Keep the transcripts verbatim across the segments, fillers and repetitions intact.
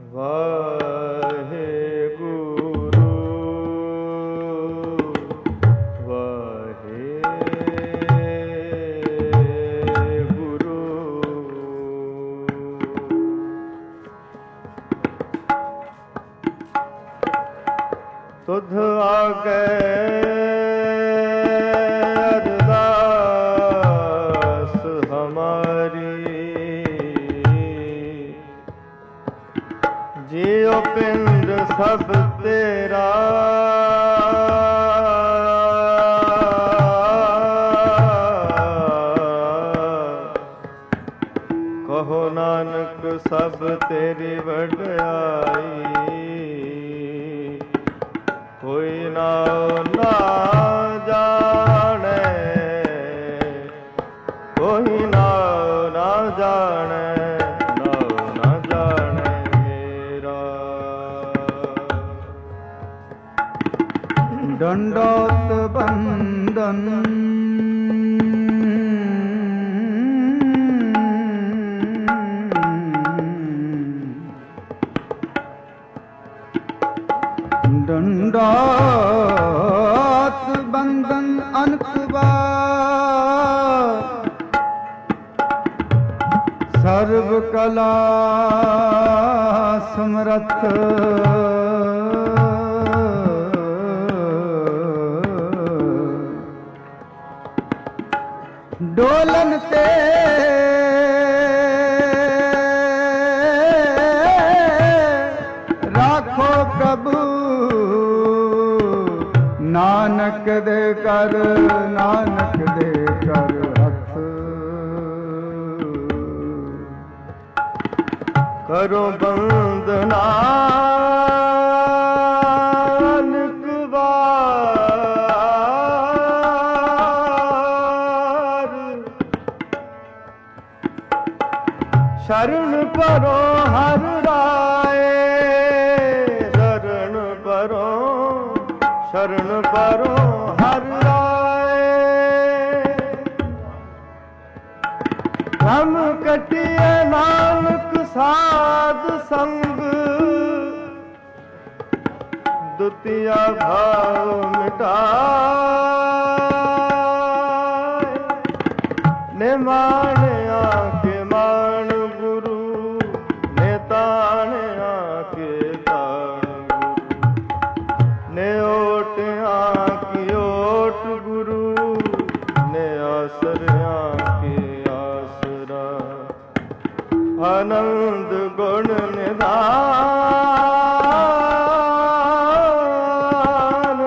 ਵਾਹਿਗੁਰੂ ਵਾਹਿਗੁਰੂ ਤੁਧ ਆਗੇ ਅਰਦਾਸ ਹਮਾਰੀ ਜਿਉ ਪਿੰਡ ਸਭ ਤੇਰਾ ਕਹੋ ਨਾਨਕ ਸਭ ਤੇਰੀ ਵਡਿਆਈ ਕੋਈ ਨਾਉ ਨਾ ਜਾਣੈ ਕੋਈ ਨਾਉ ਨਾ ਜਾਣੈ ਨਾਉ ਨਾ ਜਾਣੈ ਮੇਰਾ ਦੰਡੋਤ ਬੰਦਨ ਦੰਡੋਤ ਬੰਦਨ ਅਨਕ ਬਾਰ ਸਰਬ ਕਲਾ ਸਮਰੱਥ ਡੋਲਨ ਤੇ ਰਾਖੋ ਪ੍ਰਭੂ ਨਾਨਕ ਦੇ ਕਰ ਨਾਨਕ ਦੇ ਕਰ ਹੱਥ ਕਰੋ ਬੰਦਨਾ ਨਾਨਕ ਵਾਰ ਸ਼ਰਨ ਪਰੋ ਹਰ ਰਾਏ ਸ਼ਰਨ ਪਰੋ ਸ਼ਰਨ ਪਰੋ ਹਰ ਰਾਏ ਹਮ ਕਟਿਏ ਨਾਨਕ ਸਾਧ ਸੰਗ ਦੁਤੀਆ ਭਾਵ ਮਿਟਾਏ ਨੇ ਮਾਣਿਆ ਕੇ ਮਾਣ ਗੁਰੂ ਨੇ ਤਾਣਿਆ ਕੇ ਤਾਣ ਗੁਰੂ ਨੇ ਓਟਿਆ ਕੀ ਓਟ ਗੁਰੂ ਨੇ ਆਸਰਿਆ ਕੀ ਆਸਰਾ ਆਨੰਦ ਗੁਣ ਨਿਧਾਨ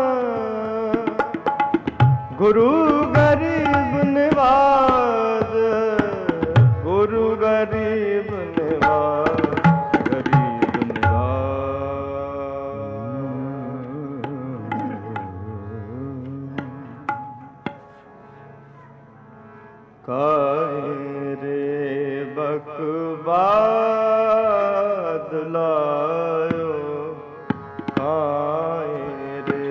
ਗੁਰੂ ਗਰੀਬ ਨਿਵਾਜ ਗੁਰੂ ਗਰੀਬ ਨਿਵਾਜ ਗਰੀਬ ਨਿਵਾਜ ਕਾਇ ਰੇ ਬਕਵਾਦ ਲਾਇਓ ਕਾਇ ਰੇ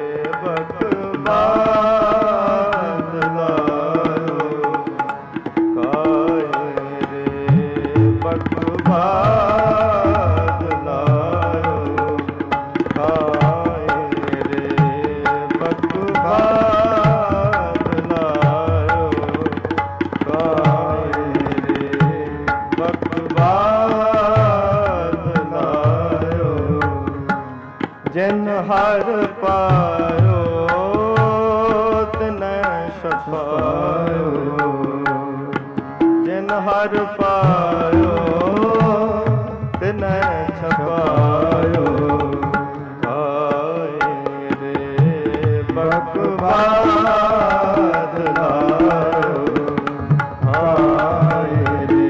ਬਕਵਾਦ ਲਾਇਓ ਕਾਇ ਰੇ ਬਕਵਾਦ ਲਾਇਓ ਕਾਇ ਰੇ ਬਕਵਾਦ ਲਾਇਓ ਕਾਇ ਰੇ ਬਕਵਾਦ ਲਾਇਓ ਜਿਨ ਹਰ ਪਾਇਓ ਤਿਨੈ ਛਪਾਇਓ ਜਿਨ ਹਰ ਪਾਇਓ ਤਿਨੈ ਛਪਾਇਓ ਕਾਇ ਰੇ ਬਕਵਾਦ ਲਾਇਓ ਕਾਇ ਰੇ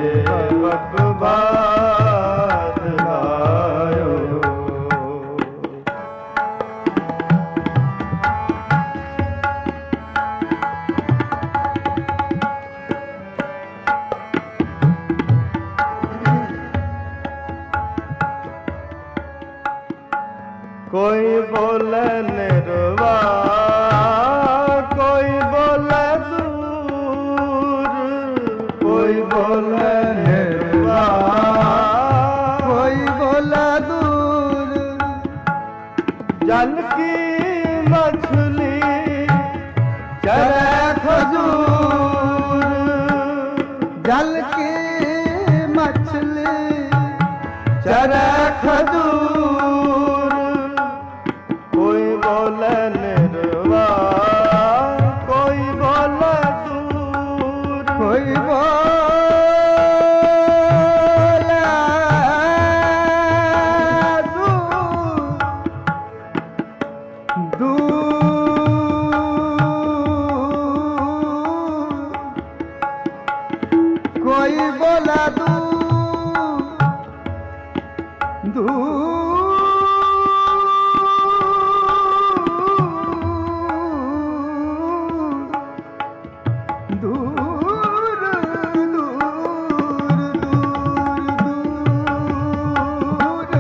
ਬਕਵਾਦ ਲਾਇਓ ਕੋਈ ਬੋਲੇ ਨਿਰਵਾ ਕੋਈ ਬੋਲੇ ਦੂਰ ਕੋਈ ਬੋਲੇ ਨਿਰਵਾ ਕੋਈ ਬੋਲੇ जल की मछली चरे खजूर, जल की मछली चरे खजूर। कोई बोले निर्वाण, कोई बोले दूर, कोई बोले कोई बोला दूर दूर दूर दूर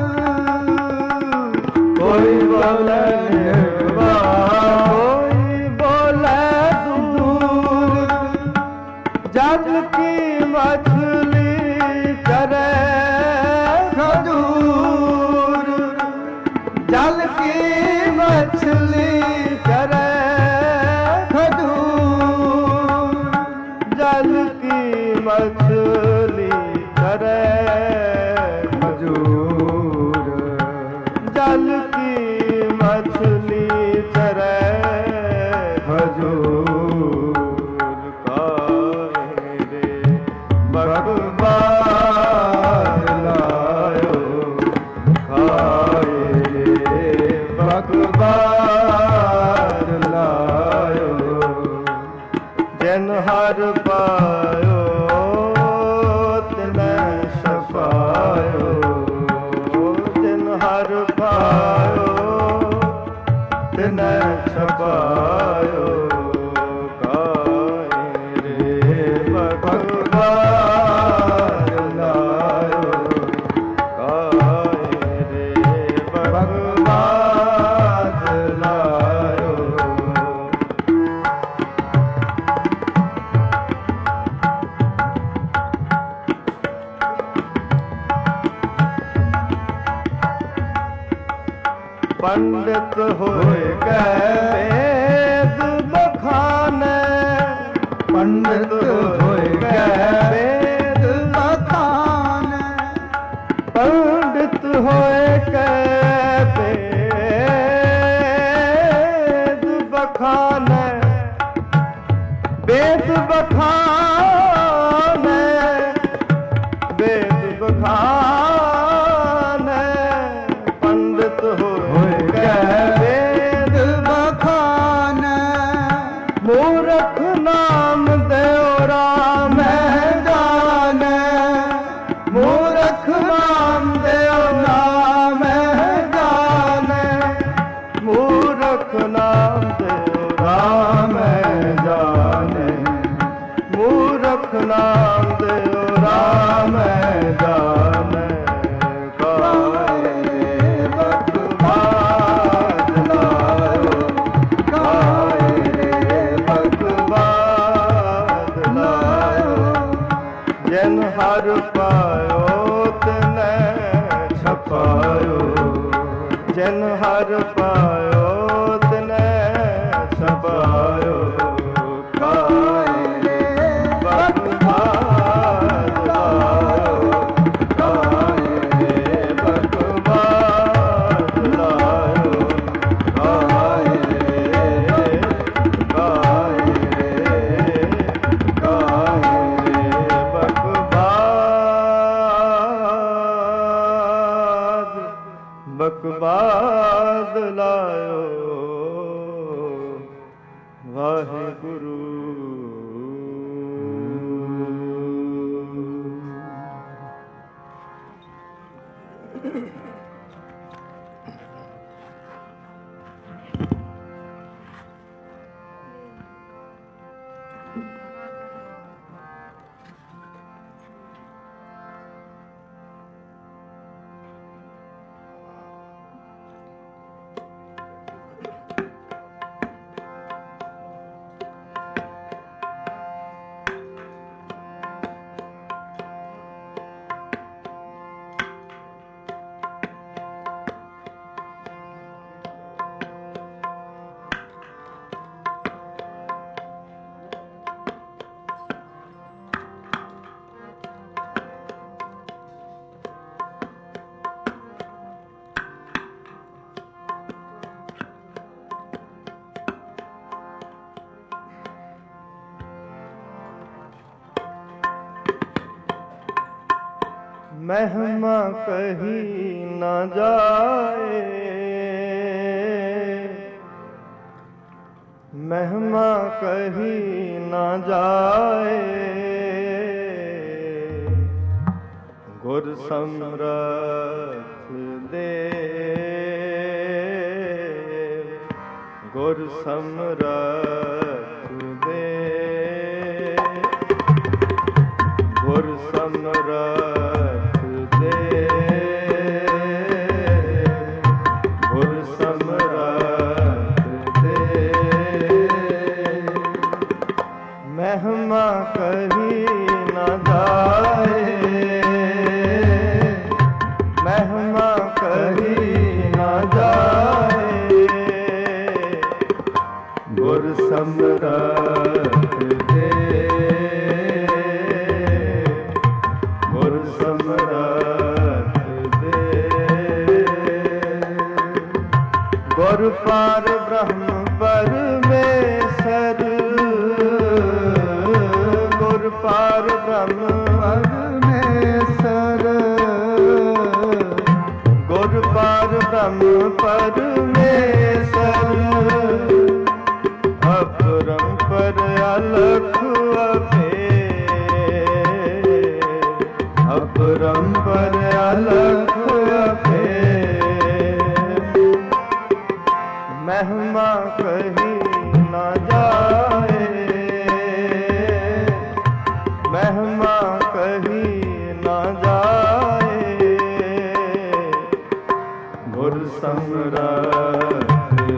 कोई बोले निर्वाण, कोई बोले दूर। जल की मछली चरे खजूर, जल की मछली चरे खजूर, जल की मछली चरे खजूर, जल की मछली चरे खजूर। खाए रे बकबाद लायो, खाए रे बकबाद लायो। जिन हर पायो तिने छपायो, जिन हर पायो तिने छपायो। खाए रे बकबाद लायो, खाए रे बकबाद लायो। पंडित होए वेद बखाने, पंडित होए वेद बखाने, पंडित होए वेद बखाने, वेद बखाने, वेद बखाने। पंडित होए वेद बखाने, मूर्ख नाम देव राम जाने, मूर्ख नाम देव नाम जाने, मूर्ख नाम देव राम जाने, मूर्ख नाम देव राम जाने। खाए बकबाद लायो, खाए रे बकबाद लायो। जिन हर पायो तिने छपायो, जिन हर पायो तिने छपायो। खाए रे बकबाद लायो, खाए रे बकबाद लायो। खाए रे, खाए रे, खाए रे बकबाद, बकबाद लायो। वाहिगुरु। ਮਹਿਮਾ ਕਹੀ ਨਾ ਜਾਏ, ਮਹਿਮਾ ਕਹੀ ਨਾ ਜਾਏ, ਗੁਰ ਸਮਰਥ ਦੇਵ, ਗੁਰ ਸਮਰਥ ਦੇਵ, ਗੁਰ ਸਮਰਥ ਦੇਵ, ਗੁਰ ਸਮਰਥ ਦੇਵ, ਮਹਿਮਾ ਕਹੀ ਨਾ ਜਾਏ, ਮਹਿਮਾ ਕਹੀ ਨਾ ਜਾਏ, ਗੁਰ ਸਮਰਥ ਦੇਵ, ਗੁਰ ਸਮਰਥ ਦੇਵ, ਗੁਰ ਪਾਰ ਬ੍ਰਹਮ ਪਰਮੇਸ਼ਰ, ਗੁਰ ਪਾਰ ਬ੍ਰਹਮ ਪਰਮੇਸ਼ਰ, ਗੁਰ ਪਾਰ ਬ੍ਰਹਮ ਪਰਮੇਸ਼ਰ, ਅਪਰੰਪਰ ਅਲਖ ਅਭੇਦ, ਅਪਰੰਪਰ ਅਲਖ ਅਭੇਦ, ਮਹਿਮਾ ਕਹੀ ਨਾ ਜਾਏ, ਮਹਿਮਾ ਕਹੀ ਨਾ ਜਾਏ, ਗੁਰ ਸਮਰਥ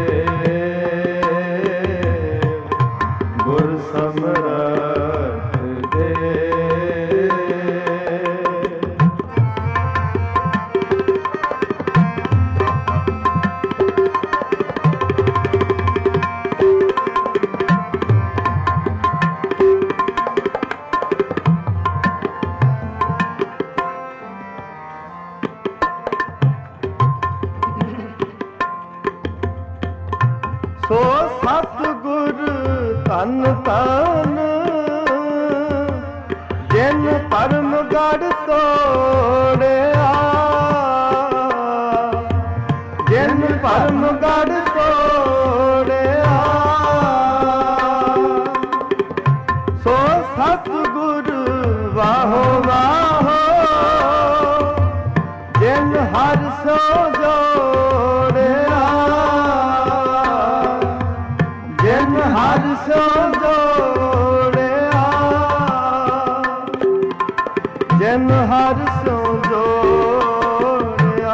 ਦੇਵ, ਗੁਰ ਸਮਰਥ ਦੇਵ, ਸੋ ਸਤਿਗੁਰ ਧੰਨ ਧੰਨ, ਜਿਨ ਧਰਮ ਗੜ ਤੋੜਿਆ, ਜਿਨ ਧਰਮ ਗੜ ਤੋੜਿਆ, ਸੋ ਸਤਿਗੁਰ ਵਾਹੋ ਵਾਹੋ, ਜਿਨ ਹਰਿ ਸੋ ਜੋੜਿਆ, ਜਿਨ ਹਰਿ ਸੋ ਜੋੜਿਆ, ਜਿਨ ਹਰਿ ਸੋ ਜੋੜਿਆ,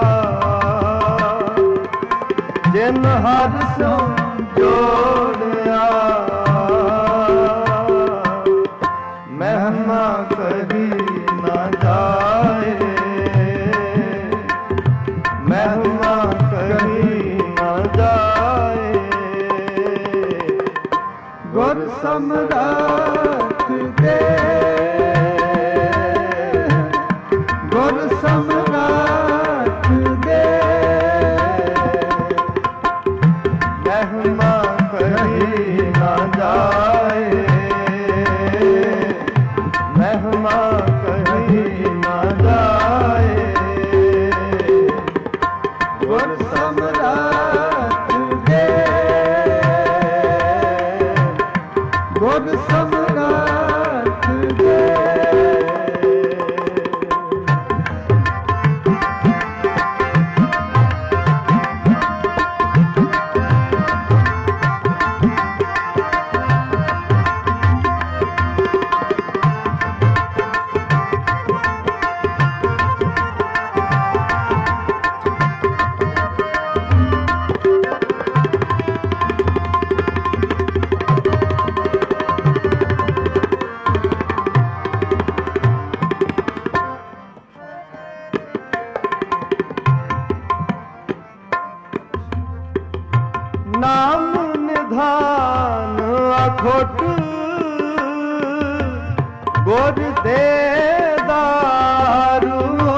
ਜਿਨ ਹਰਿ ਸੋ ਜੋੜਿਆ, ਮਹਿਮਾ ਕਹੀ ਨਾ ਜਾਏ, ਮਹਿਮਾ ਕਹੀ ਨਾ ਜਾਏ, ਗੁਰ ਸਮਰਥ ਦੇਵ, ਗੁਰ ਸਮਰਥ ਦੇਵ, ਮਹਿਮਾ ਕਹੀ ਨਾ ਜਾਏ, ਮਹਿਮਾ ਕਹੀ ਨਾ ਜਾਏ, ਗੁਰ ਸਮਰਥ ਦੇਵ, ਗੁਰ ਸਮਰਥ ਦੇਵ। ਨਾਮ ਨਿਧਾਨ ਅਖੋਟ, ਗੁਰ ਦੇ ਦਾਰੂ,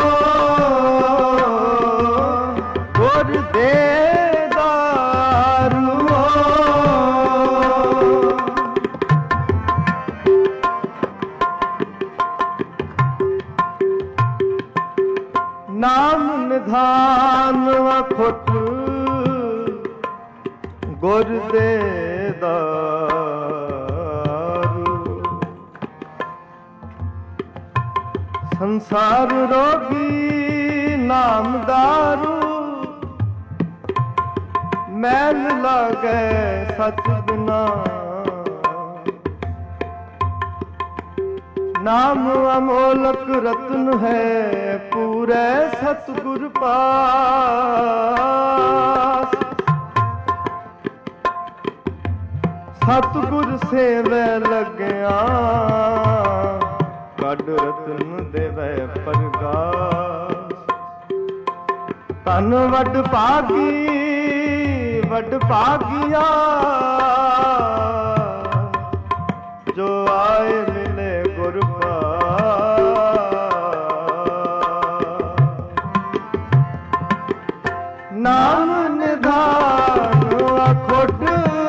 ਗੁਰ ਦੇ ਦਾਰੂ, ਨਾਮ ਨਿਧਾਨ ਅਖੁੱਟ ਗੁਰ ਦੇ ਦਾਰੂ। ਸੰਸਾਰ ਰੋਗੀ ਨਾਮ ਦਾਰੂ, ਮੈਲ ਲਾਗੈ ਸਚ ਬਿਨਾ। ਨਾਮ ਅਮੋਲਕ ਰਤਨ ਹੈ, ਪੂਰੇ ਸਤਿਗੁਰ ਪਾਸ। ਸਤਿਗੁਰ ਸੇਵੈ ਲੱਗਿਆ, ਕੱਢ ਰਤਨ ਦੇਵੈ ਪ੍ਰਗਾਸ। ਧਨ ਵੱਡ ਭਾਗੀ ਵੱਡ ਭਾਗਿਆ, ਜੋ ਆਏ ਮਿਲੇ ਗੁਰ ਪਾਸ। ਨਾਮ ਨਿਧਾਨ ਅਖੁੱਟ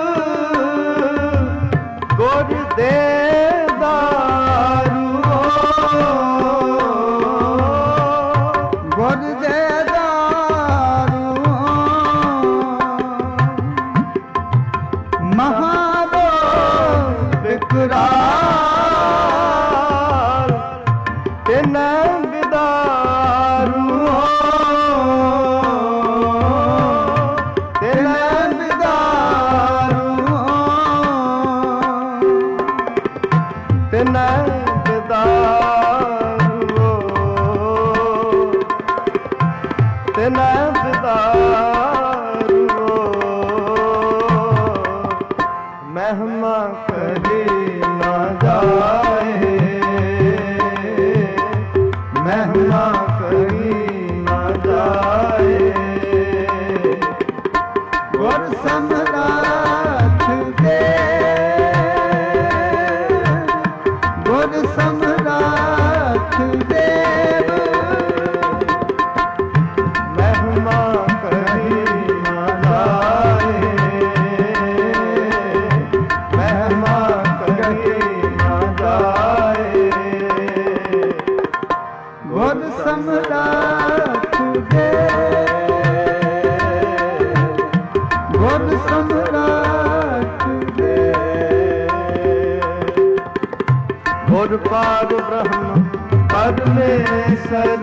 ਗੁਰ ਦੇ ਦਾਰੂ। ਗੁਰ ਦੇ ਦਾਰੂ ਮਹਾਦੋ ਵਿਕਰਾਲ, ਤਿਨੈ ਬਿਦਾਰੂ। ਤਿਨੈ ਬਿਦਾਰੂ, ਤਿਨੈ ਬਿਦਾਰੂ, ਤਿਨੈ ਬਿਦਾਰੂ। ਮਹਿਮਾ ਕਹੀ ਨਾ ਜਾਏ, ਮਹਿਮਾ ਕਹੀ ਨਾ ਜਾਏ। ਗੁਰ ਸਮਰਾਟ ਦੇ, ਗੁਰ ਸਮਰਾਟ ਦੇਵ। ਮਹਿਮਾ ਕਹੀ ਨਾ ਜਾਏ, ਮਹਿਮਾ ਕਹੀ ਨਾ ਜਾਏ। ਗੁਰ ਸਮਰਾਟ ਦੇ, ਗੁਰ ਸਮਰਾਟ ਦੇ। ਗੁਰ ਪਾਰ ਬ੍ਰਹਮ ਪਰਮੇਸ਼ਰ,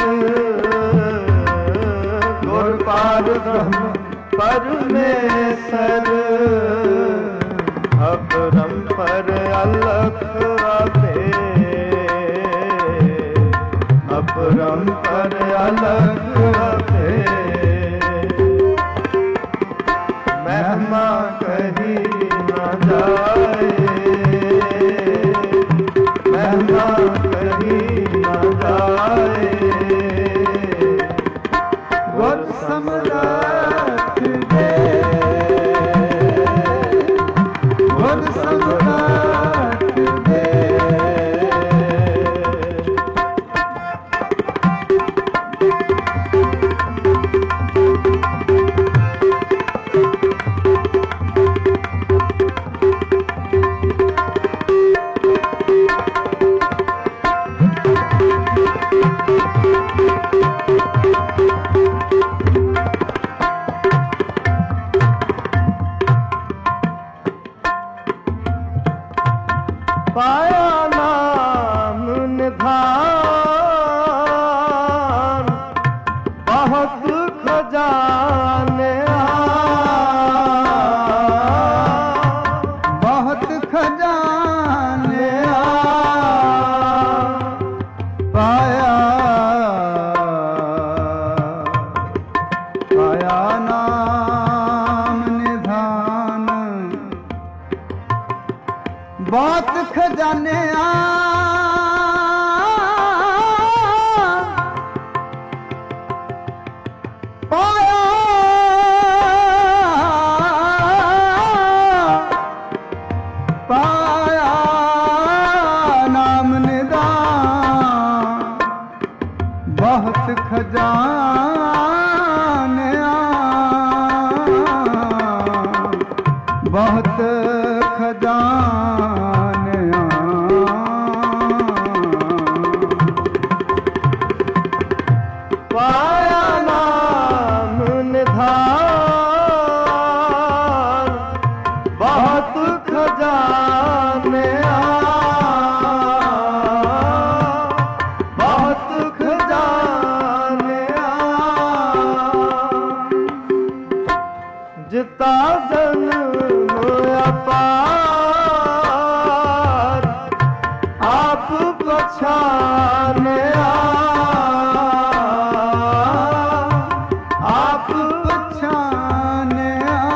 ਗੁਰ ਪਾਰ ਬ੍ਰਹਮ ਪਰਮੇਸ਼ਰ। ਅਪਰੰਪਰ ਅਲਖ ਆਪੇ, ਅਪਰੰਪਰ ਅਲਖ ਆਪੇ। ਮਹਿਮਾ ਕਹੀ ਨਾ ਜਾਏ, ਮਹਿਮਾ ਕਹੀ ਨਾ ਜਾਏ। ਗੁਰ ਸਮਰਾਟ ਦੇ, ਗੁਰ ਸਮਰਾਟ ਦੇ। ਪਾਇਆ ਨਾਮ ਨਿਧਾਨ, ਬਹੁਤ ਖਜ਼ਾਨਿਆ। ਬਹੁਤ ਖਜ਼ਾਨਿਆ ਪਾਇਆ, ਪਾਇਆ ਨਾਮ ਨਿਧਾਨ। ਬਹੁਤ ਖਜ਼ਾਨਿਆ ਪਾਇਆ, ਪਾਇਆ ਨਾਮ ਨਿਧਾਨ। ਬਹੁਤ ਖਜ਼ਾਨਿਆ, ਬਹੁਤ ਖਜ਼ਾਨਿਆ ਜਿਤਾ ਜਨਮ ਅਪਾਰ ਆਪ ਪਛਾਨਿਆ ਆਪ ਪਛਾਨਿਆ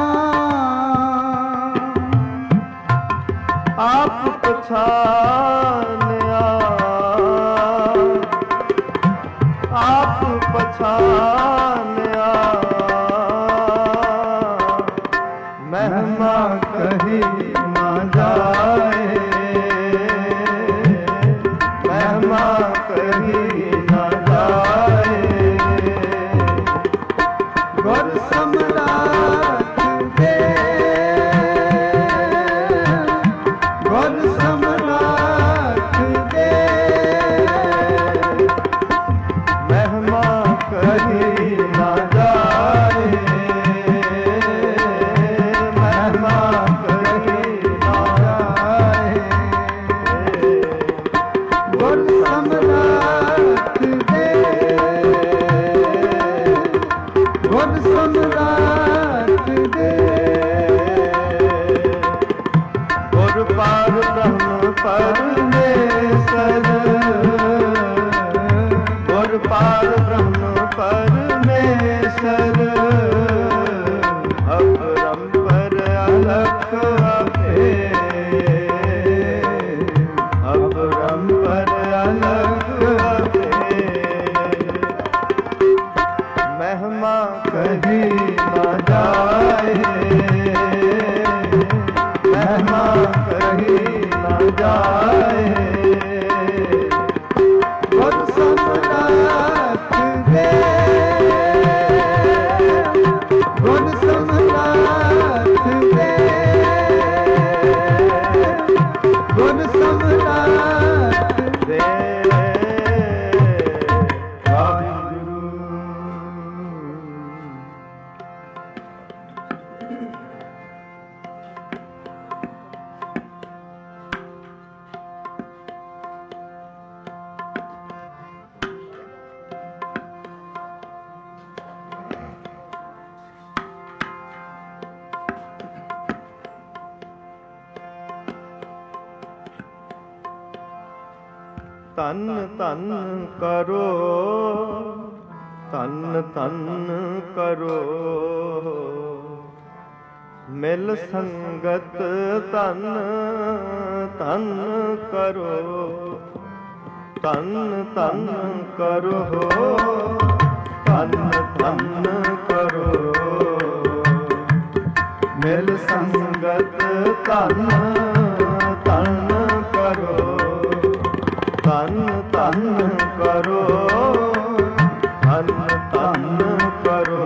ਆਪ ਪਛਾਨਿਆ ਆਪ ਪਛਾਨਿਆ ਮਹਿਮਾ ਕਹੀ ਨਾ ਜਾਏ ਮਹਿਮਾ ਕਹੀ ਨਾ ਜਾਏ ਗੁਰ ਸਮਰਾਟ ਦੇ ਗੁਰ ਸਮਰਾਟ ਦੇ ਮਹਿਮਾ ਕਹੀ ਨਾ ਜਾਏ ਮਹਿਮਾ ਕਹੀ ਨਾ ਜਾਏ ਗੁਰ ਸਮਰਾਟ ਦੇ ਗੁਰ ਸਮਰਾਟ ਦੇ ਗੁਰ ਪਾਰ ਬ੍ਰਹਮ ਪਰਮੇਸ਼ਰ ਗੁਰ ਪਾਰ ਬ੍ਰਹਮ ਪਰਮੇਸ਼ਰ ਅਪਰੰਪਰ ਅਲਖ ਆਪੇ ਅਪਰੰਪਰ ਅਲਖ ਆਪੇ ਮਹਿਮਾ ਕਹੀ ਨਾ ਜਾਏ ਮਹਿਮਾ ਕਹੀ ਨਾ ਜਾਏ ਗੁਰ ਸਮਰਾਟ ਦੇ ਗੁਰ ਸਮਰਾਟ ਦੇ ਗੁਰ ਸਮਰਾਟ ਦੇ ਵਾਹਿਗੁਰੂ ਤਨ ਤਨ ਕਰੋ ਤਨ ਤਨ ਕਰੋ ਮਿਲ ਸੰਗਤ ਤਨ ਤਨ ਕਰੋ ਤਨ ਤਨ ਕਰੋ ਤਨ ਤਨ ਕਰੋ ਮਿਲ ਸੰਗਤ ਤਨ ਤਨ ਕਰੋ ਤਨ ਤਨ ਕਰੋ ਤਨ ਤਨ ਕਰੋ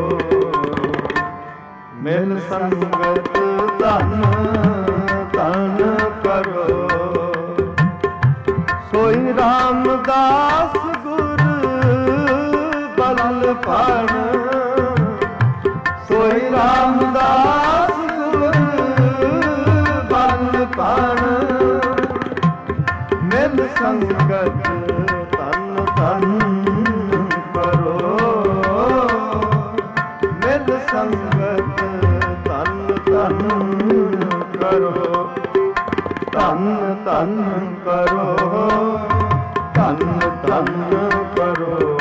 ਮਿਲ ਸੰਗਤ ਤਨ ਤਨ ਕਰੋ ਸੋਈ ਰਾਮਦਾਸ ਗੁਰ ਬਲ ਪੜ ਸੋਈ ਰਾਮਦਾਸ ਗੁਰ ਬਲ ਪੜ ਮਿਲ ਸੰਗਤ ਤਨ ਤਨ ਕਰੋ ਮਿਲ ਸੰਗਤ ਤਨ ਤਨ ਕਰੋ ਤਨ ਤਨ ਕਰੋ ਤਨ ਤਨ ਕਰੋ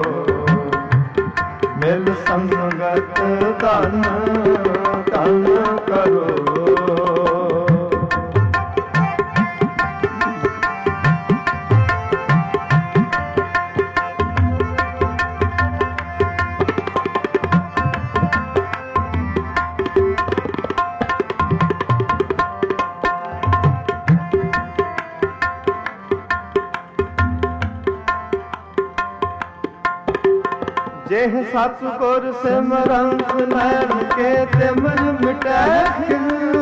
ਮਿਲ ਸੰਗਤ ਤਨ ਤਨ ਕਰੋ जेह सतगुर सिमरंत नैन के तिमर मिटै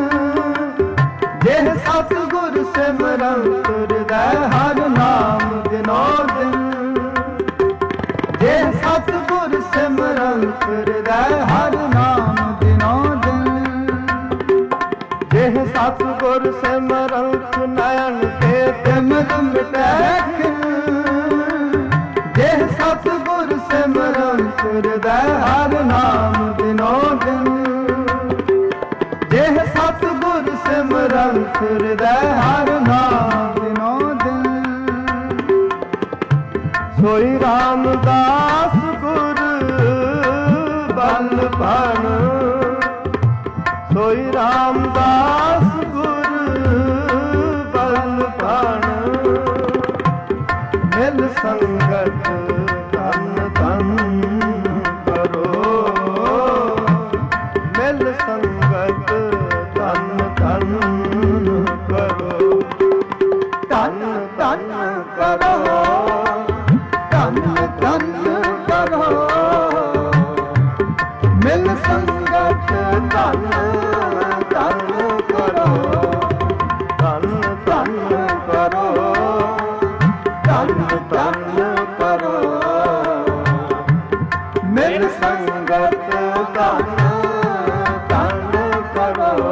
जेह सतगुर सिमरंत हृदय हर नाम दिनो दिन जेह सतगुर सिमरंत हृदय हर नाम दिनो दिन जेह सतगुर सिमरंत नैन के तिमर मिटै जेह सतगुर सिमरंत हृदय हर नाम दिनो दिन ਸਿਮਰੰਤ ਹਿਰਦੈ ਹਰ ਨਾਮ ਦਿਨੋ ਦਿਨ। ਸੋਈ ਰਾਮਦਾਸ ਗੁਰ ਬਲ ਭਾਣ, ਸੋਈ ਰਾਮਦਾਸ ਗੁਰ ਬਲ ਭਾਣ। ਮਿਲ ਸੰਗਤ ਤਨ ਤਨ ਕਰੋ, ਮਿਲ ਸੰਗਤ ਤਨ ਤਨ ਕਰੋ। ਤਨ ਤਨ ਕਰੋ, ਤਨ ਤਨ ਕਰੋ। ਮਿਲ ਸੰਗਤ ਤਨ ਤਨ ਕਰੋ, ਤਨ ਤਨ ਕਰੋ, ਤਨ ਤਨ ਕਰੋ। ਮਿਲ ਸੰਗਤ ਤਨ ਤਨ ਕਰੋ।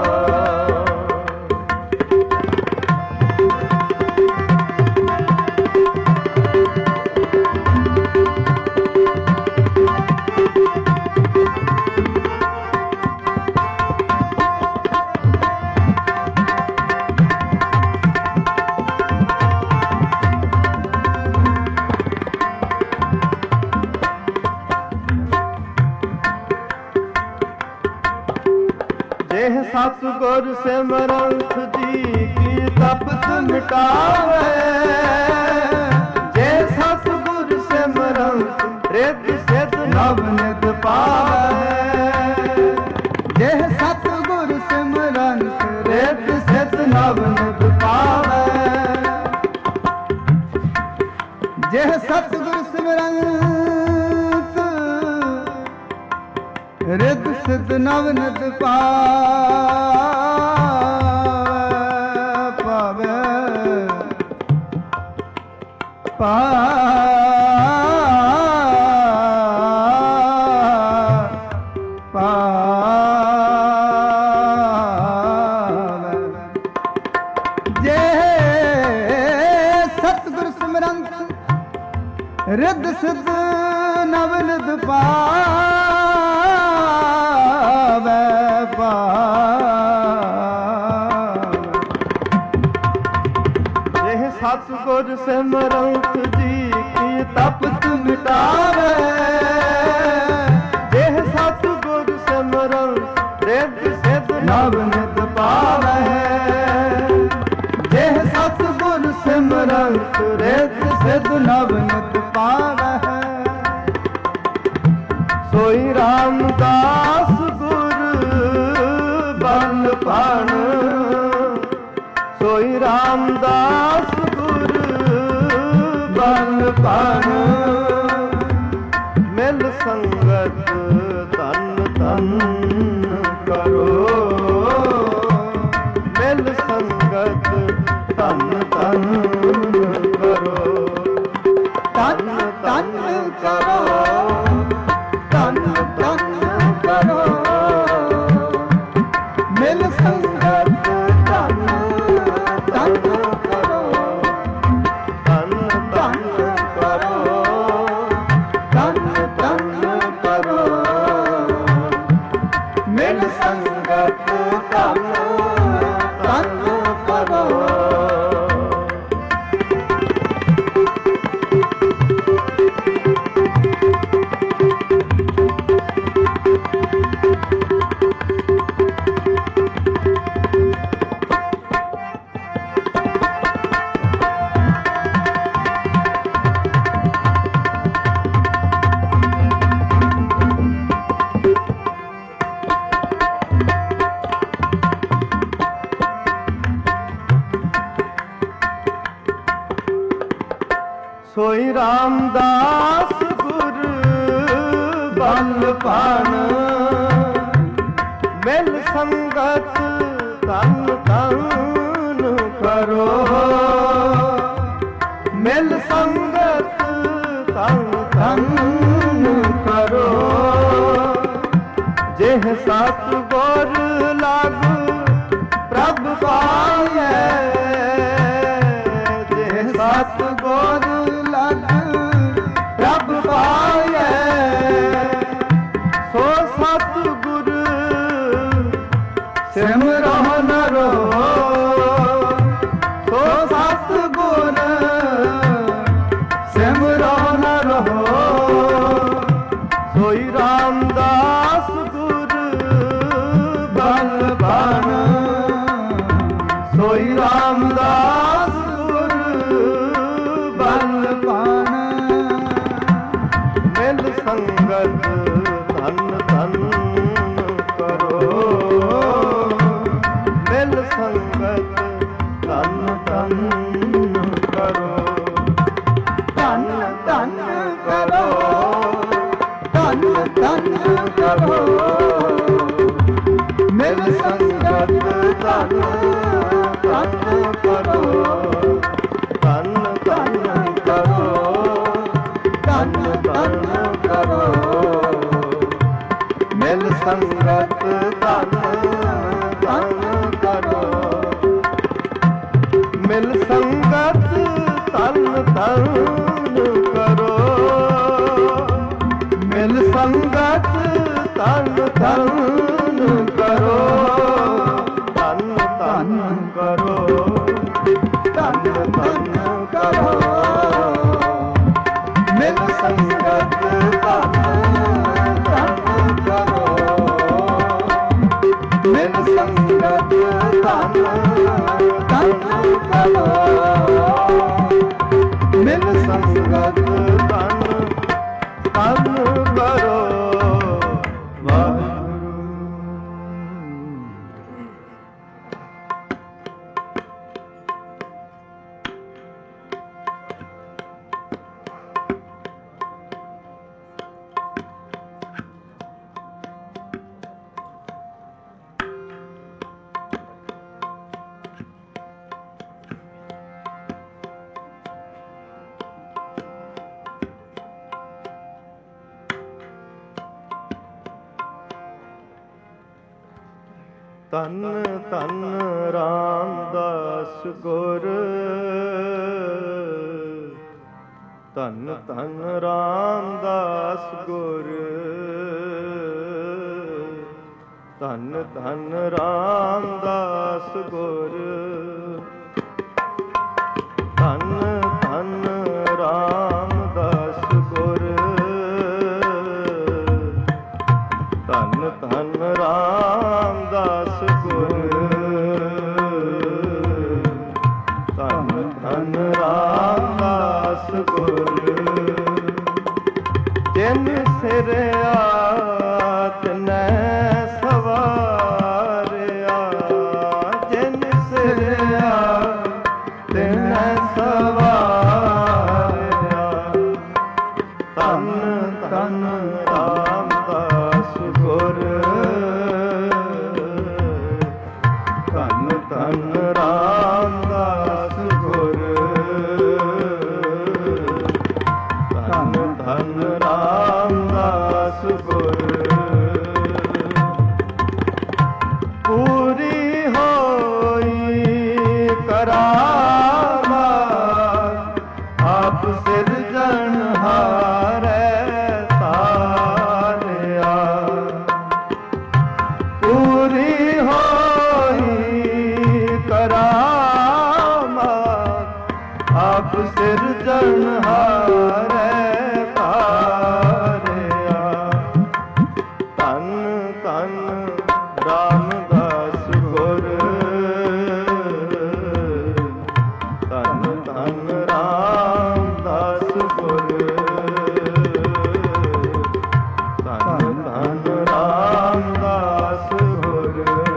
ਇਹ ਸਤਿਗੁਰ ਸਿਮਰੰਤ ਜੀ ਕੀ ਤਪਤ ਮਿਟਾਵੇ। ਜੇ ਸਤਿਗੁਰ ਸਿਮਰੰਤ ਰਿੱਧ ਸਿੱਧ ਨਵ ਨਿਤ ਪਾਵੇ। ਜੇ ਸਤਿਗੁਰ ਸਿਮਰੰਤ ਰਿੱਧ ਸਿੱਧ ਨਵ ਨਿਤ ਪਾਵੇ। ਜੇ ਸਤਿਗੁਰ ਸਿਮਰੰਤ ਰਿੱਧ ਸਿੱਧ ਨਵ ਨਿਤ ਪਾਵੇ ਪਾਵੇ ਜੇ ਸਤਿਗੁਰ ਸਿਮਰੰਤ ਰਿੱਧ ਸਿੱਧ ਨਵ ਨਿਤ ਪਾਵੇ ਇਹ ਸਤਿਗੁਰ ਸਿਮਰੰਤ ਜੀ ਕੀ ਤਪਤ ਮਿਟਾਵੇ। ਜੇ ਸਤਿਗੁਰ ਸਿਮਰੰਤ ਰਿੱਧ ਸਿੱਧ ਨਵ ਨਿਤ ਪਾਵੇ। ਜੇ ਸਤਿਗੁਰ ਸਿਮਰੰਤ ਰਿੱਧ ਸਿੱਧ ਨਵ ਨਿਤ ਪਾਵੇ। ਸੋਈ ਰਾਮਦਾਸ ਗੁਰ ਬਲ ਭਾਣ, ਸੋਈ ਰਾਮਦਾਸ ਗੁਰ ਬਲ ਭਾਣ। ਮਿਲ ਸੰਗਤ ਤਨ ਤਨ ਕਰੋ, ਮਿਲ ਸੰਗਤ ਤਨ ਤਨ ਕਰੋ। ਤਨ ਤਨ ਕਰੋ, ਤਨ ਤਨ ਕਰੋ। ਮਿਲ ਸੰਗਤ ਤਨ ਤਨ ਕਰੋ, ਤਨ ਤਨ ਕਰੋ, ਤਨ ਤਨ ਕਰੋ। ਮਿਲ ਸੰਗਤ ਤਨ ਤਨ ਕਰੋ। ਸੋਈ ਰਾਮਦਾਸ ਗੁਰ ਬਲ ਭਾਣ। ਮਿਲ ਸੰਗਤ ਤਨ ਤਨ ਕਰੋ, ਮਿਲ ਸੰਗਤ ਤਨ ਤਨ ਕਰੋ। ਜਿਹ ਸਤਿਗੁਰ ਲਾਗੂ ਪ੍ਰਭ ਪਾਈਐ। ਜਿਹ ਸਤਿਗੁਰ ਪ੍ਰਭ ਪਾਈਐ। ਸੋ ਸਤਿਗੁਰ ਸਿਮਰੋ ਨ ਰੋ। ਸੋਈ ਰਾਮਦਾਸ ਗੁਰ ਬਲਵਾਨ, ਸੋਈ ਰਾਮਦਾਸ ਗੁਰ ਬਲਵਾਨ। ਮਿਲ ਸੰਗਤ ਧਨ ਧਨ ਕਰੋ, ਮਿਲ ਸੰਗਤ ਧਨ ਧਨ ਕਰੋ, ਧਨ ਧਨ ਕਰੋ, ਧਨ ਧਨ ਕਰੋ। ਮਿਲ ਸੰਗਤ ਧਨ ਧਨ ਕਰੋ, ਧਨ ਧਨ ਕਰੋ, ਧਨ ਧਨ ਕਰੋ। ਮਿਲ ਸੰਗਤ ਧਨ ਧਨ ਕਰੋ, ਮਿਲ ਸੰਗਤ ਧਨ ਧਨ ਕਰੋ, ਮਿਲ ਸੰਗਤ ਧਨ ਧਨ ਕਰੋ, ਧਨ ਧਨ ਕਰੋ, ਧਨ ਧਨ ਕਰੋ। ਮਿਲ ਸੰਗਤ ਧਨ ਧਨ ਕਰੋ, ਮਿਲ ਸੰਗਤ ਧਨ ਧਨ ਕਰੋ, ਮਿਲ ਸੰਗਤ ਧਨ ਧਨ ਕਰੋ। ਵਾਹਿਗੁਰੂ। ਧੰਨ ਧੰਨ ਰਾਮਦਾਸ ਗੁਰ, ਧੰਨ ਧੰਨ ਰਾਮਦਾਸ ਗੁਰ, ਧੰਨ ਧੰਨ ਰਾਮਦਾਸ ਗੁਰ, ਧੰਨ ਧੰਨ ਰਾਮਦਾਸ ਗੁਰ, ਧੰਨ ਧੰਨ ਰਾਮਦਾਸ ਗੁਰ, ਧੰਨ ਧੰਨ ਰਾਮਦਾਸ ਗੁਰ। ਜਿਨ ਸਿਰ ਆਤਨੈ ਸਵਾਰਿਆ, ਜਿਨ ਸਿਰ ਆਤਨੈ ਸਵਾਰਿਆ, ਧੰਨ ਧੰਨ ਰਾਮਦਾਸ ਗੁਰ, ਧੰਨ ਧੰਨ ਰਾਮਦਾਸ ਗੁਰ, ਧੰਨ ਧੰਨ ਰਾਮਦਾਸ ਗੁਰ। ਪੂਰੀ ਹੋਈ ਕਰਾਮਾਤ ਆਪ ਸਿਰਜਣਹਾਰੈ ਤਾਰਿਆ, ਪੂਰੀ ਹੋਈ ਕਰਾਮਾਤ ਆਪ ਸਿਰਜਣਹਾਰੈ ਤਾਰਿਆ, ਧੰਨ ਧੰਨ ਰਾਮਦਾਸ ਗੁਰ, ਧੰਨ ਧੰਨ ਰਾਮਦਾਸ ਗੁਰ, ਧੰਨ ਧੰਨ ਰਾਮਦਾਸ ਗੁਰ।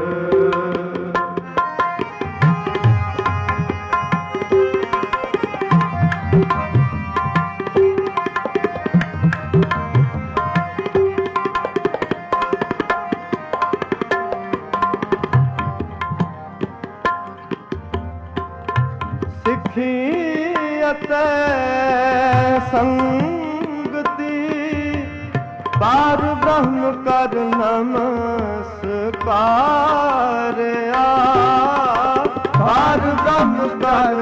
ਸਿੱਖੀ ਅਤੇ ਸੰਗਤੀ ਪਾਰ ਬ੍ਰਹਮ ਕਰ ਨਮਸਕਾਰਿਆ, ਪਾਰ ਬ੍ਰਹਮ ਕਰ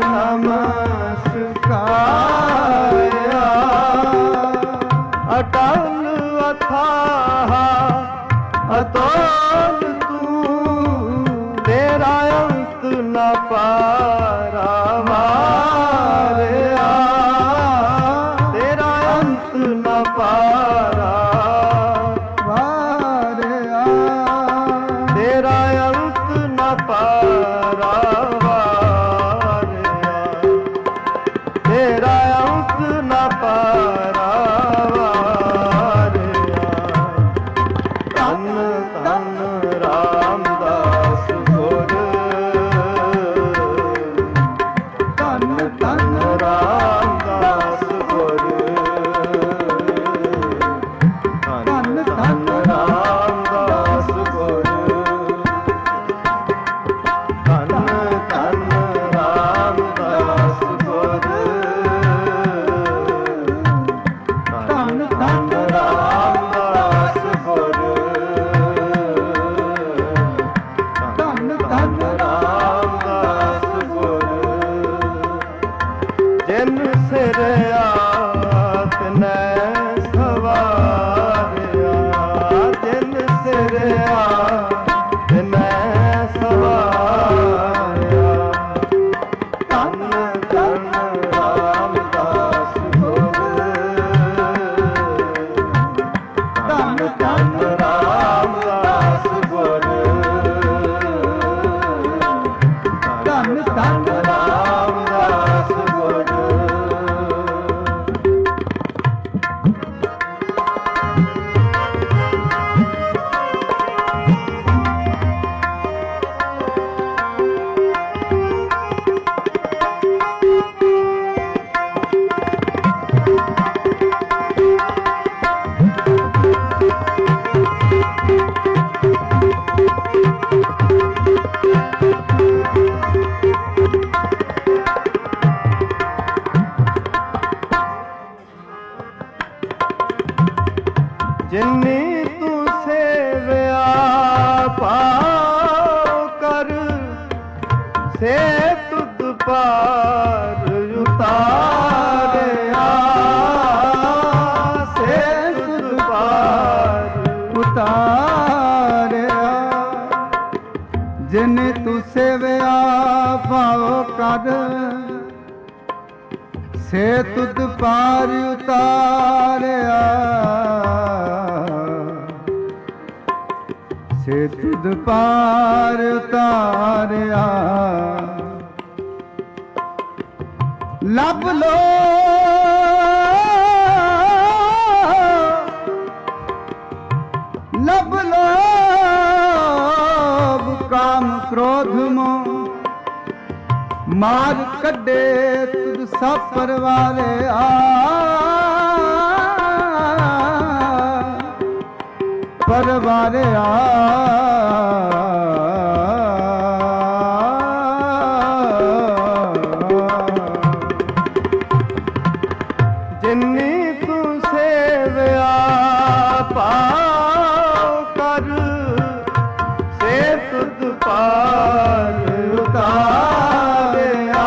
ਨਮਸਕਾਰਿਆ, ਅਟਲ ਅਥਾਹ ਅਤੁਲ ਤੂੰ, ਤੇਰਾ ਅੰਤ ਨ ਪਾਰਾਵਾਰਿਆ, ਤੇਰਾ ਅੰਤ ਨ ਪਾਰਾ ਧੰਨ ਰਾਮਦਾਸ ਗੁਰ ਧੰਨ ਧੰਨ ਰਾਮਦਾਸ ਗੁਰ ਧੰਨ ਧੰਨ ਰਾਮਦਾਸ ਗੁਰ ਧੰਨ ਧੰਨ ਰਾਮਦਾਸ ਗੁਰ ਜਿਨ ਸਿਰ ਆਤ ਨੈ ਸਵਾਰਿਆ ਜਿਨ ਸਿਰ ਆਤ ਨੈ ਸਵਾਰਿਆ ਧੰਨ ਧੰਨ ਰਾਮਦਾਸ ਗੁਰ ਧੰਨ ਧੰਨ ਰਾਮਦਾਸ ਗੁਰ ਧੰਨ ਧੰਨ ਰਾਮਦਾਸ ਗੁਰ ਜਿਨੀ ਤੂੰ ਸੇਵਿਆ ਪਾਉ ਕਰ ਸੇ ਤੁਧ ਪਾਰ ਉਤਾਰਿਆ ਸੇ ਤੁਧ ਪਾਰ ਉਤਾਰਿਆ ਜਿਨ ਤੂੰ ਸੇਵਿਆ ਭਾਉ ਕਰ ਸੇ ਤੁਧ ਪਾਰ ਉਤਾਰਿਆ ਸੇ ਤੁਧ ਪਾਰ ਉਤਾਰਿਆ ਲੱਭ ਲੋ ਲੱਭ ਲੋਭ ਕਾਮ ਕ੍ਰੋਧ ਮੋਹ ਮਾਰ ਕੱਢੇ ਤੁਧ ਸਭ ਪਰਵਾਰੇ ਆ ਪਰਵਾਰੇ ਆ ਜਿਨੀ ਤੂੰ ਸੇਵਿਆ ਪਾਉ ਕਰ ਸੇ ਤੁਧ ਪਾਰ ਉਤਾਰਿਆ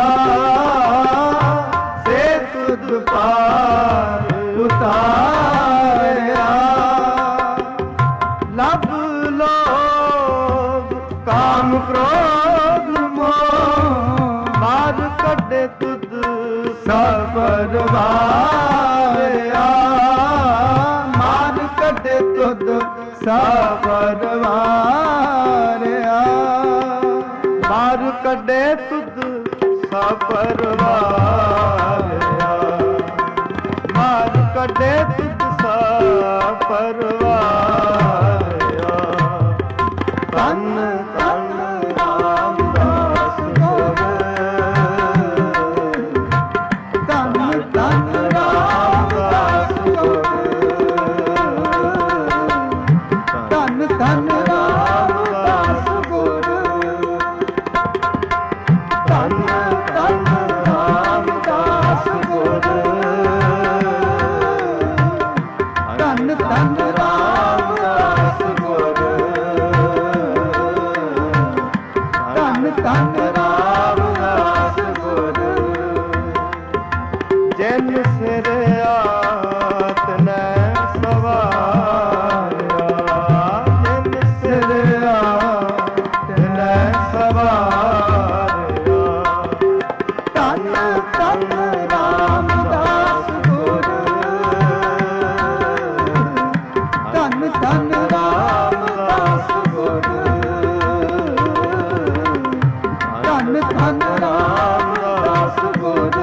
ਸੇ ਤੁਧ ਪਾਰ ਉਤਾਰਿਆ ਲੱਭ ਲੋਭ ਕਾਮ ਕ੍ਰੋਧ ਮੋਹ ਮਾਰ ਕੱਢੇ ਤੁਧ ਸਭ ਪਰਵਾਰਿਆ ਮਾਰ ਕੱਢੇ ਤੁਧ ਸਭ ਪਰਵਾਰਿਆ ਮਾਰ ਕੱਢੇ ਤੁਧ ਸਭ ਪਰਵਾਰਿਆ ਮਾਰ ਕੱਢੇ ਤੁਧ ਸਭ ਪਰਵਾਰਿਆ ਧੰਨ ਧੰਨ ਰਾਮਦਾਸ ਗੁਰ ਧੰਨ ਧੰਨ ਰਾਮਦਾਸ ਗੁਰ ਧੰਨ ਧੰਨ ਰਾਮਦਾਸ ਗੁਰ ਧੰਨ ਧੰਨ ਰਾਮਦਾਸ ਗੁਰ ਧੰਨ ਧੰਨ ਰਾਮਦਾਸ ਗੁਰ ਧੰਨ ਧੰਨ ਰਾਮਦਾਸ ਗੁਰ ਜਿਨ ਸਿਰ ਆਤ ਨੈ ਸਵਾਰਿਆ ਜਿਨ ਸਿਰ ਆਤ ਨੈ ਸਵਾਰਿਆ ਧੰਨ ਧੰਨ ਰਾਮਦਾਸ ਗੁਰ ਧੰਨ ਧੰਨ ਰਾਮਦਾਸ ਗੁਰ ਧੰਨ ਧੰਨ ਰਾਮਦਾਸ ਗੁਰ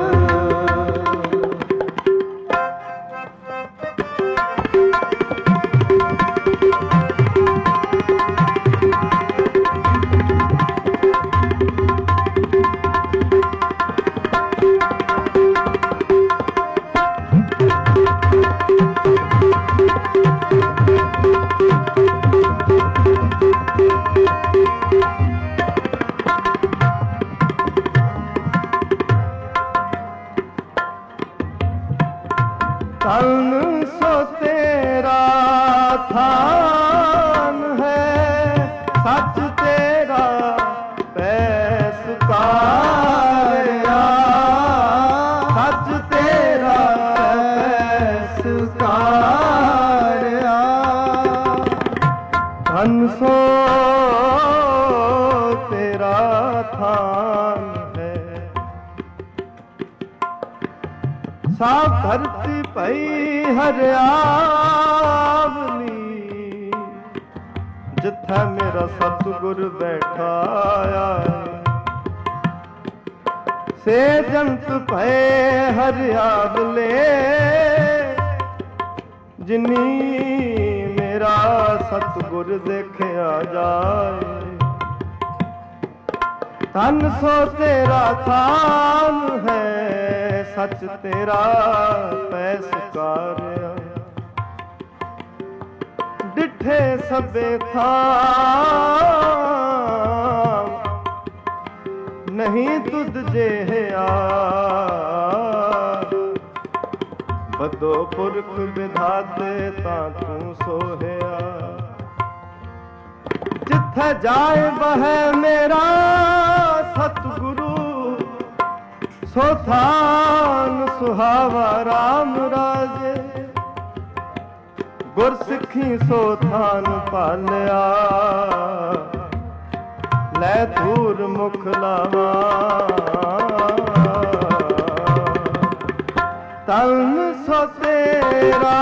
ਧੰਨ थान है, सच तेरा पैसकारिया, सच तेरा पैसकारिया। धन सो तेरा थान है, साफ धरती पई हरियावली, जिथे मेरा सतगुर बैठाया से जंत भय हरियावले, जिनी मेरा सतगुर देखिया जाए। धन सो तेरा थान है, सच तेरा पैसकारिया। डिठे सबे थान नहीं तुद जेहिया, बदो पुरख विधाते तां तू सोहिया। जिथे जाए बह मेरा सतगुरु, सो थान सुहावा राम राजे। गुर सिखी सो थान पालिया, लै धूर मुख लावा। तन सो तेरा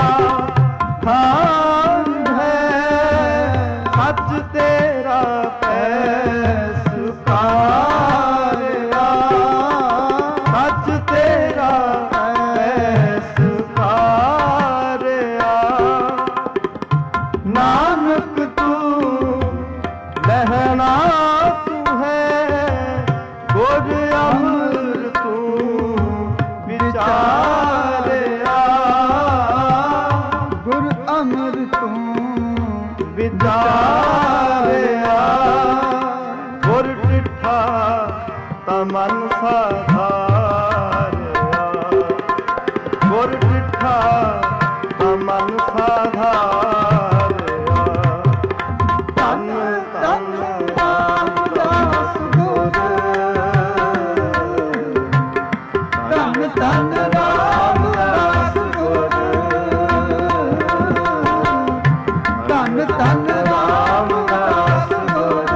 थान है, सच तेरा पैसकारिया, सच तेरा पैसकारिया। नानक तू लहना तू है, गुर अमर तू विचारिया, गुर अमर तू विचारिया। गुर डिठा ता मन साधारिया, गुर डिठा ता मन साधारिया। तन तन रामदास गुर, तन तन रामदास गुर, तन तन रामदास गुर,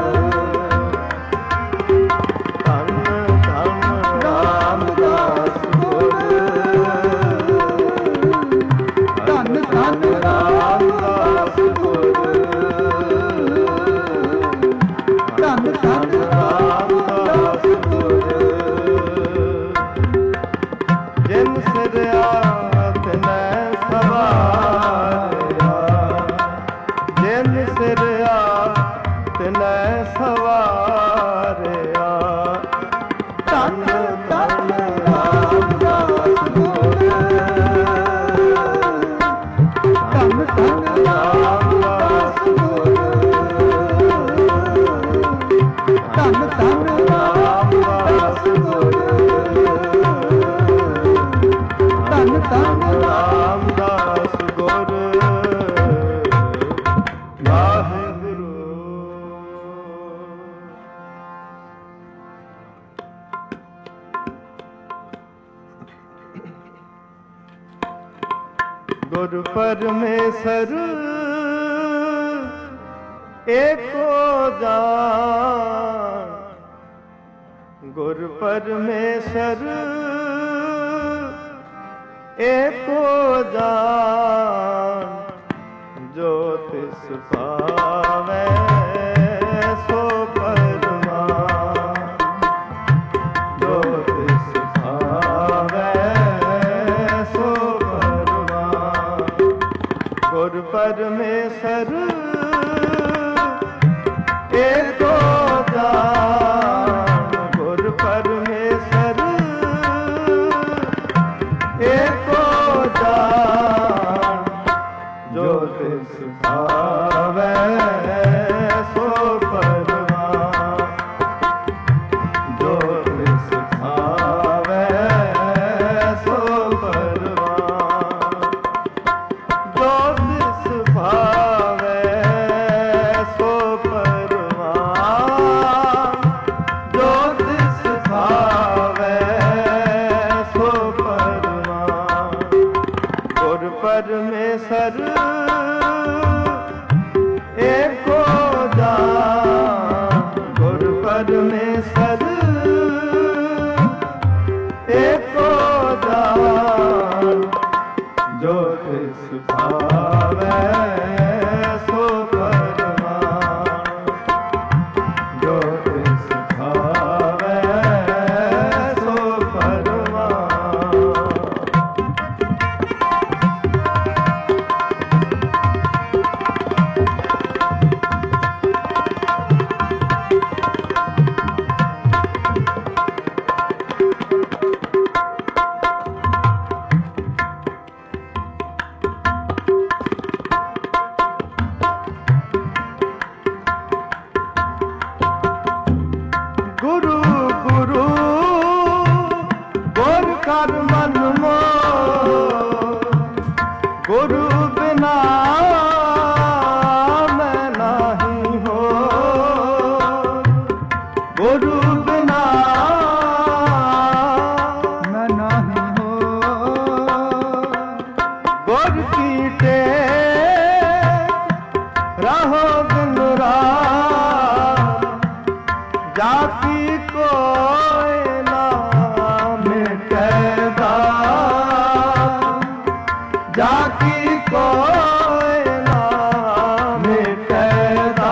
तन तन रामदास गुर, तन तन रामदास गुर, तन तन रामदास गुर। जिन सिरया तिनै सवारिया, जिन सिरया तिनै सवारिया। तन तन रामदास गुर, तन तन रामदास गुर, तन तन रामदास गुर, तन तन रामदास गुर। वाहिगुरु। गुर परमेश्वर एको जान, गुर परमेश्वर एको जान। जो तिस पावै सो परमान, जो तिस पावै सो परमान। गुर परमेश्वर एको जान, गुर परमेश्वर एको जान। जो तिस भावै सो परमान, जो तिस भावै सो परमान। जो तिस भावै रहो दिन रात जाकी कोई ना मिटेगा, जाकी कोई ना मिटेगा,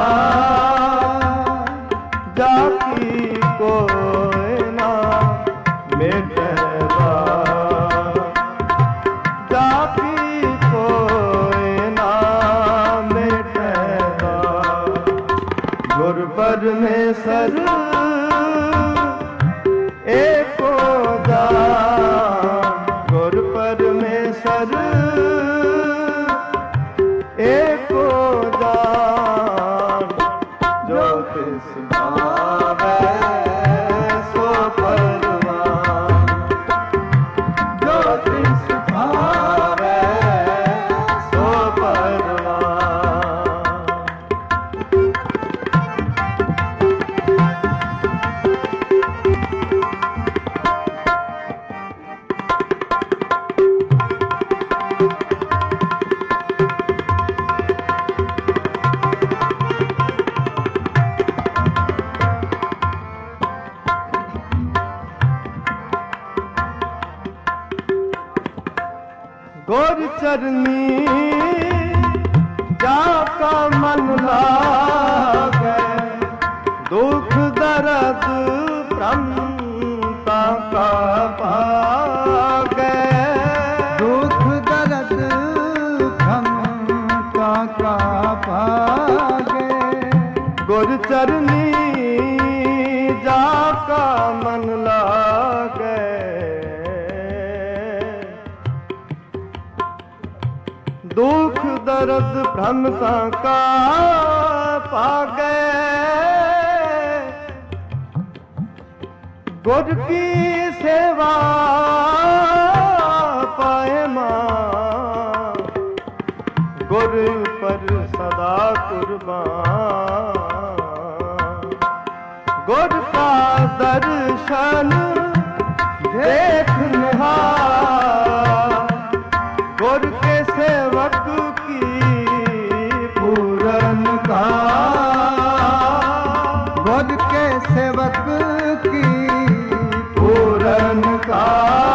जाकी कोई ना मिटेगा, जाकी कोई ना मिटेगा। गुर परमेश्वर एको जान, गुर परमेश्वर एको जान, जो तिस भावै सो परवान, जो तिस भावै सो परवान। गुर चरनी जाका मन लागे, दुख दर्द भ्रमता का पागे, दुख दर्द भ्रमता का पागे। गुर चरनी जाका मन लागे, दुख दर्द भ्रम का पागे। गुर की सेवा पाए मां, गुर पर सदा कुर्बान, गुर का दर्शन देख निहार, गुर के सेवक की पूरन का, गुर के सेवक की पूरन का,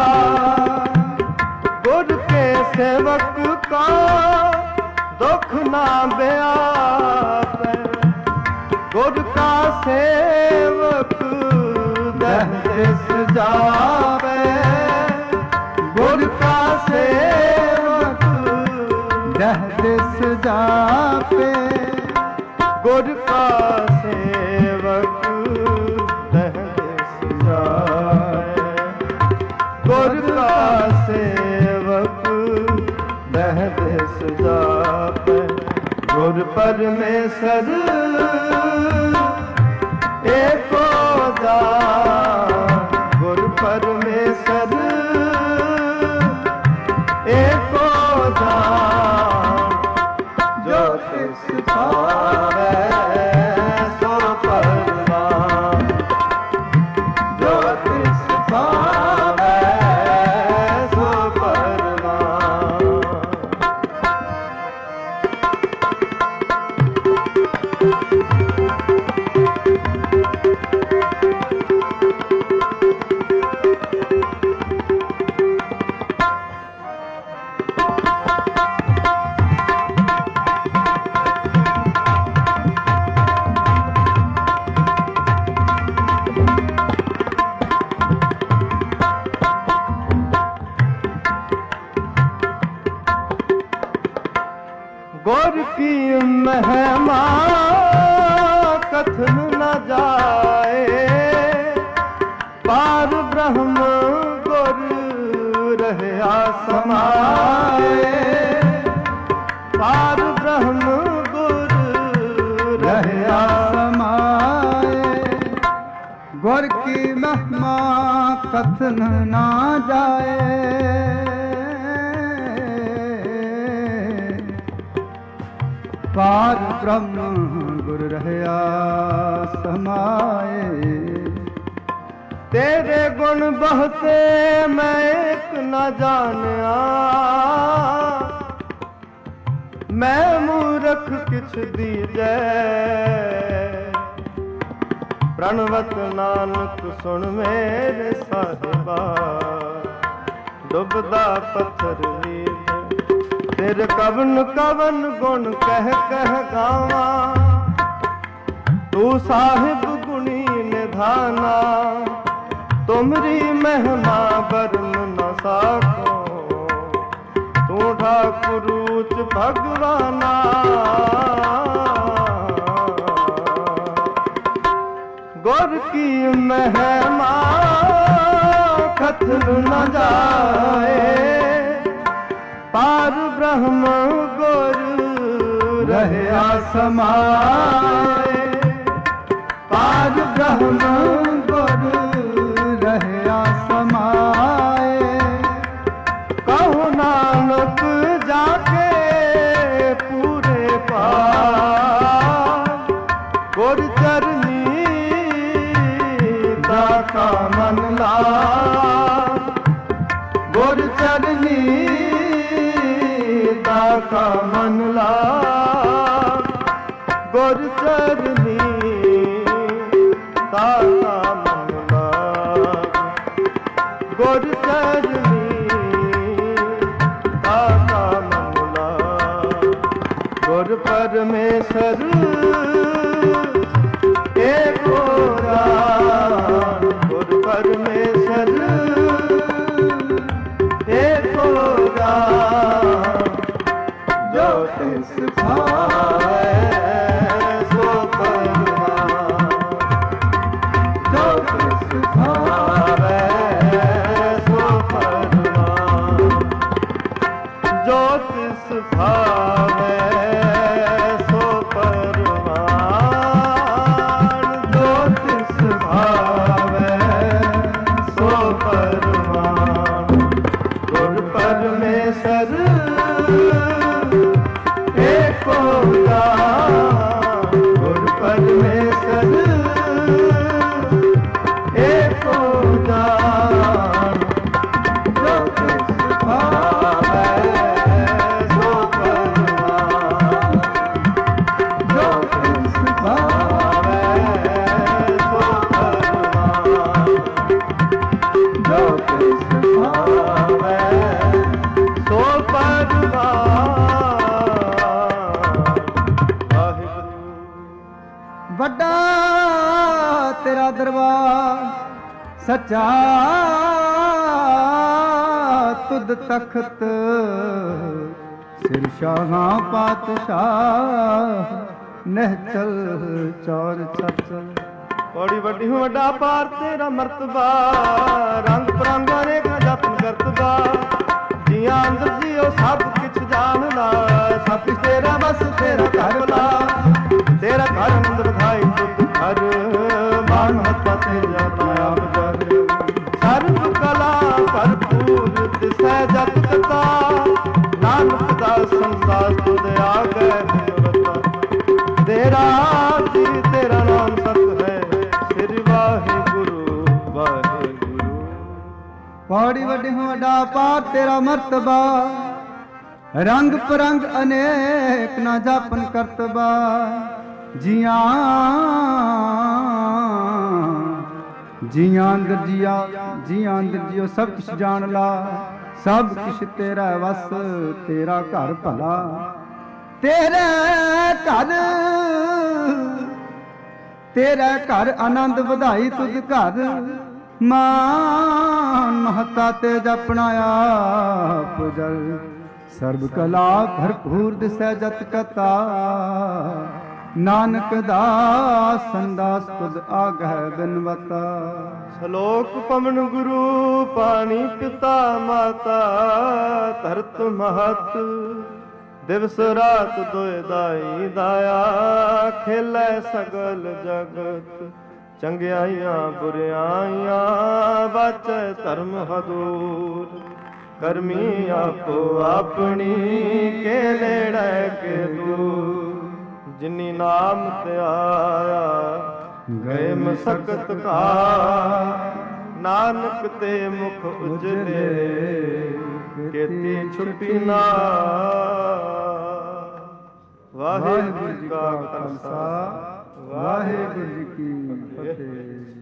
गुर के सेवक का दुख ना ब्यापे, गुर का सेवक दह दिस जावे, गुर का सेवक दह दिस जापे, गुर का सेवक दह दिस जावे, गुर का सेवक दह दिस जावे। गुर परमेश्वर एको जान, गुर परमेश्वर एको जान, जो तिस भावै सो परवान, जो तिस भावै सो परवान। गुर की महिमा कथन न जाए, पार ब्रह्म गुर रहा समाए, पार ब्रह्म गुर रहा समाए। गुर की महिमा कथन ना जाए, पार ब्रह्म गुर रहा समाए। तेरे गुण बहुते मैं एक न जानिया, मैं मूरख किछ दीजै प्रणवत नानक सुन मेरे साहिबा डुबदा पत्थर लीज तेरे कवन कवन गुण कह कह गावा तू साहिब गुणी निधाना तुमरी महिमा वर्ण न साको तू ठाकुर उच भगवाना गुर की महिमा कथन न जाए पार ब्रह्म गुर रहया समाए पार ब्रह्म गुर रहया समाए कहो नानक जाके पूरे पार गुर चरनी दाका मन ला गुर चरनी दाका मन ला गुर चरनी दाका मन ला गुर चरनी दाका मन ला गुर परमेश्वर एको राम गुर परमेश्वर एको राम जो तिस भावै सो परमाम जो तिस भावै सो परमाम जो तिस भावै सो परमाम जो तिस भावै सो परमाम गुर परमेश्वर एको राम गुर परमेश्वर एको राम जो तिस भावै सो परमाम जो तिस भावै सो परमाम जो तिस भावै सो परमाम ਵੱਡਾ ਤੇਰਾ ਦਰਬਾਰ ਸੱਚਾ ਤੁਧ ਤਖਤ ਸਿਰ ਸ਼ਾਹਾਂ ਪਾਤਸ਼ਾਹ ਨਹਿਚਲ ਚੌਰ ਛਚਲ बड़ी वड्डी हूँ वड्डा पार तेरा मर्तबा रंग परंग अनेक जपन करतबा जिया अंदर जियो सब किछ जानना सब किछ तेरा बस तेरा घर भला तेरा घर अंदर भाई तुद घर मान हत्ता तेरा माया बजर सर्व कला भरपूर दिसै जत कता नानक दास संसार तुद आगे निवता तेरा जी तेरा नाम सत है श्री वाहिगुरु वाहिगुरु पौड़ी वड्डी हूँ वड्डा पार तेरा मर्तबा रंग परंग अनेक ना जापन करतबा जिया जिया अंदर जिया जिया अंदर जियो सब कुछ जान ला सब कुछ तेरा वस तेरा घर भला तेरे घर तेरा घर आनंद ਵਧਾਈ तुझ घर मान महता ते जपना आप जल सर्व कला भरपूर दिसै जत कथा नानक दास संदास तुद आगह बिनवता श्लोक पवन गुरु पानी पिता माता धरत महत दिवस रात दोय दाई दाया खेलै सगल जगत चंगियाइयां बुरियाइयां बाचै धर्म हदूर करमी आपो अपनी के लेड़ै के दूर जिनी नाम ते आया गए मसकत का नानक ते मुख उजले केती छुटी ना ਵਾਹਿਗੁਰੂ ਜੀ ਕਾ ਖਾਲਸਾ, ਵਾਹਿਗੁਰੂ ਜੀ ਕੀ ਫਤਿਹ।